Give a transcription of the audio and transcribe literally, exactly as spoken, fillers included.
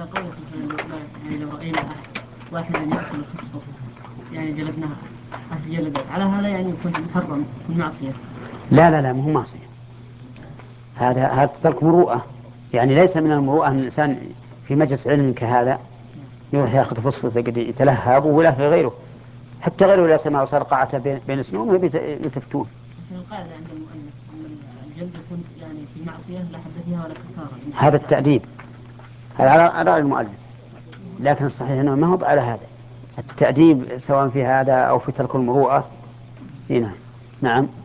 على قولك مثلا يعني لو رأينا أحد واحدا يأكل خصفه يعني جلدناها عشر جلدات على هذا يعني يكون محرم من معصية. لا لا لا، مو معصية. هذا هذا ترك مروءة. يعني ليس من المروءة أن الإنسان في مجلس علم كهذا يروح يأخذ فصفة قد يتلهب ولا في غيره، حتى غيره لا سمع وصار قاعته بين, بين سنون يلتفتون. لكن القاعدة عند المؤلف أن الجلد يكون يعني في معصية لا حد فيها ولا كفارة. هذا التأديب، هذا على رأي المؤلف، لكن الصحيح أنه ما هو على هذا التأديب سواء في هذا أو في ترك المروءة. نعم. نعم.